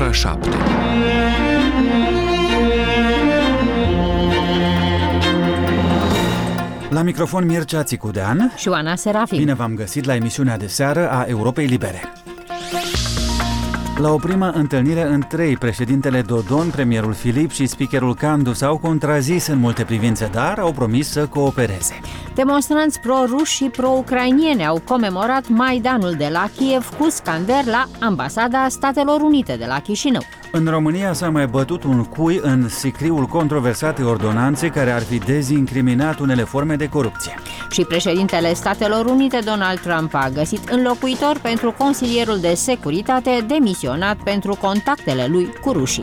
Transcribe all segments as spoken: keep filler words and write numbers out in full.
ora șapte. La microfon Mircea Țicudean și Oana Serafim. Bine v-am găsit la emisiunea de seară a Europei Libere. La o primă întâlnire între ei, președintele Dodon, premierul Filip și speakerul Candu s-au contrazis în multe privințe, dar au promis să coopereze. Demonstranți pro-ruși și pro-ucrainieni au comemorat Maidanul de la Kiev cu scandări la Ambasada Statelor Unite de la Chișinău. În România s-a mai bătut un cui în sicriul controversatei ordonanțe care ar fi dezincriminat unele forme de corupție. Și președintele Statelor Unite, Donald Trump, a găsit înlocuitor pentru consilierul de securitate demisionat pentru contactele lui cu rușii.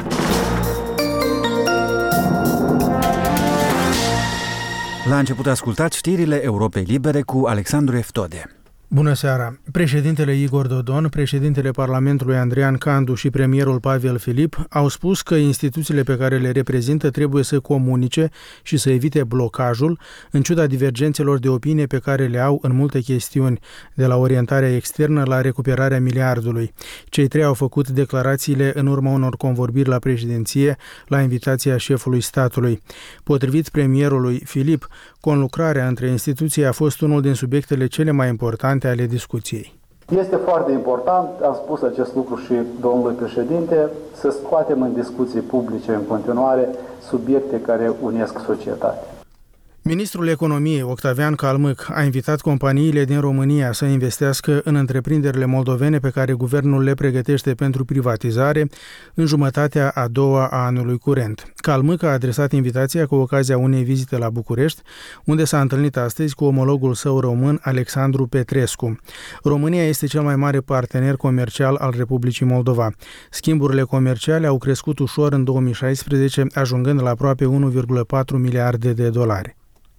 La început ascultați știrile Europei Libere cu Alexandru Eftode. Bună seara! Președintele Igor Dodon, președintele Parlamentului Andrian Candu și premierul Pavel Filip au spus că instituțiile pe care le reprezintă trebuie să comunice și să evite blocajul, în ciuda divergențelor de opinie pe care le au în multe chestiuni, de la orientarea externă la recuperarea miliardului. Cei trei au făcut declarațiile în urma unor convorbiri la președinție, la invitația șefului statului. Potrivit premierului Filip, conlucrarea între instituții a fost unul din subiectele cele mai importante ale discuției. Este foarte important, am spus acest lucru și domnului președinte, să scoatem în discuții publice în continuare subiecte care unesc societatea. Ministrul Economiei, Octavian Calmâc, a invitat companiile din România să investească în întreprinderile moldovene pe care guvernul le pregătește pentru privatizare în jumătatea a doua a anului curent. Calmâc a adresat invitația cu ocazia unei vizite la București, unde s-a întâlnit astăzi cu omologul său român, Alexandru Petrescu. România este cel mai mare partener comercial al Republicii Moldova. Schimburile comerciale au crescut ușor în două mii șaisprezece, ajungând la aproape unu virgulă patru miliarde de dolari.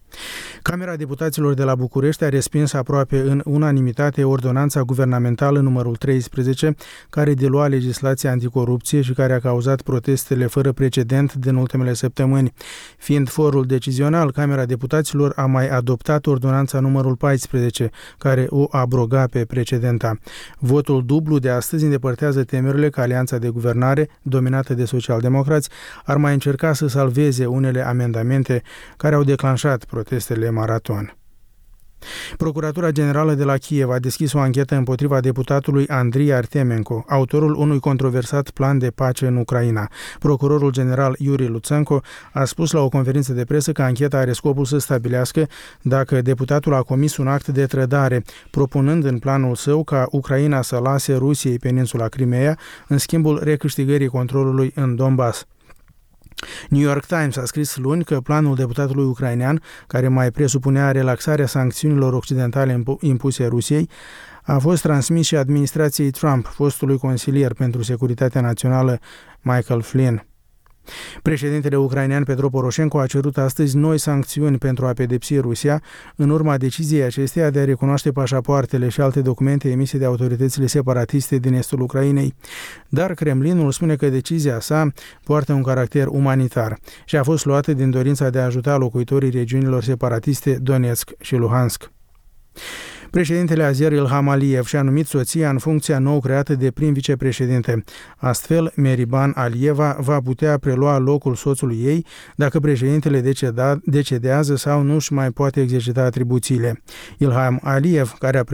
Camera Deputaților de la București a respins aproape în unanimitate ordonanța guvernamentală numărul treisprezece, care dilua legislația anticorupție și care a cauzat protestele fără precedent din ultimele săptămâni. Fiind forul decizional, Camera Deputaților a mai adoptat ordonanța numărul paisprezece, care o abroga pe precedenta. Votul dublu de astăzi îndepărtează temerile că alianța de guvernare, dominată de socialdemocrați, ar mai încerca să salveze unele amendamente care au declanșat protestele maraton. Procuratura Generală de la Kiev a deschis o anchetă împotriva deputatului Andrei Artemenko, autorul unui controversat plan de pace în Ucraina. Procurorul general Iuri Lutsenko a spus la o conferință de presă că ancheta are scopul să stabilească dacă deputatul a comis un act de trădare, propunând în planul său ca Ucraina să lase Rusiei peninsula Crimea în schimbul recâștigării controlului în Donbass. New York Times a scris luni că planul deputatului ucrainean, care mai presupunea relaxarea sancțiunilor occidentale impuse Rusiei, a fost transmis și administrației Trump, fostului consilier pentru securitatea națională Michael Flynn. Președintele ucrainean Petro Poroșenko a cerut astăzi noi sancțiuni pentru a pedepsi Rusia, în urma deciziei acesteia de a recunoaște pașapoartele și alte documente emise de autoritățile separatiste din estul Ucrainei. Dar Kremlinul spune că decizia sa poartă un caracter umanitar și a fost luată din dorința de a ajuta locuitorii regiunilor separatiste Donetsk și Luhansk. Președintele azer Ilham Aliyev și-a numit soția în funcția nou creată de prim vicepreședinte. Astfel, Meriban Aliyeva va putea prelua locul soțului ei dacă președintele deceda, decedează sau nu își mai poate exercita atribuțiile. Ilham Aliyev, care a